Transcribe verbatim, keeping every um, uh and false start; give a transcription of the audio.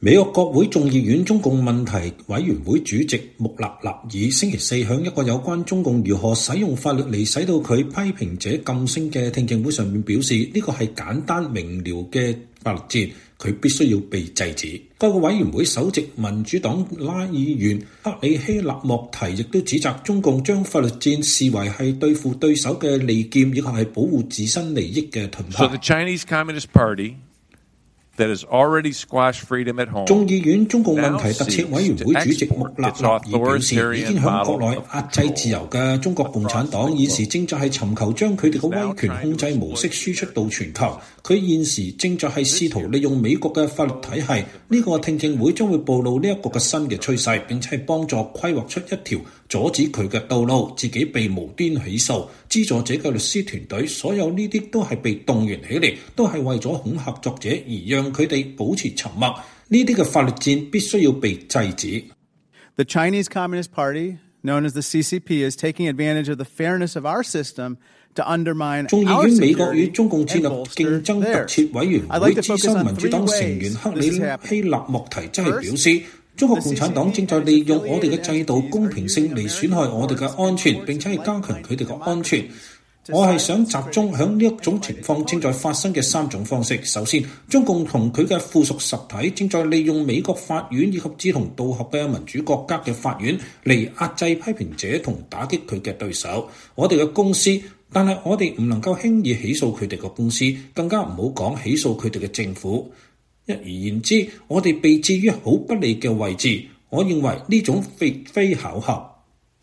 美國國會眾議院中共問題委員會主席穆勒納爾星期四響一個有關中共如何使用法律嚟使到佢批評者噤聲嘅聽證會上面表示，呢個係簡單明瞭嘅法律戰，佢必須要被制止。該個委員會首席民主黨拉議員克里希納莫提亦都指責中共將法律戰視為係對付對手嘅利劍，以及係保護自身利益嘅盾牌。 So the Chinese Communist Party that has already squashed freedom at home. 眾議院中共問題特設委員會主席穆勒納爾表示，已經喺國內壓制自由嘅中國共產黨現時正在係尋求將佢哋嘅威權控制模式輸出到全球。佢現時正在係試圖利用美國嘅法律體系，呢、這個聽證會將會暴露呢一個嘅新嘅趨勢，並且係幫助規劃出一條阻止佢嘅道路，自己被無端起訴。資助者嘅律師團隊，所有呢啲都係被動員起嚟，都係為咗恐嚇作者而讓佢哋保持沉默。呢啲嘅法律戰必須要被制止。 The Chinese Communist Party, known as the C C P, is taking advantage of the fairness of our system to undermine our security and bolster theirs. 眾議院美國與中共戰略競爭特設委員會資深民主黨成員克里希納莫提則係表示，中國共產黨正在利用我哋嘅制度公平性嚟損害我哋嘅安全，並且係加強佢哋嘅安全。我係想集中響呢一種情況正在發生嘅三種方式。首先，中共同佢嘅附屬實體正在利用美國法院以及志同道合嘅民主國家嘅法院嚟壓制批評者同打擊佢嘅對手。我哋嘅公司，但係我哋唔能夠輕易起訴佢哋嘅公司，更加唔好講起訴佢哋嘅政府。一而言之，我哋被置於好不利嘅位置。我認為呢種非非巧合。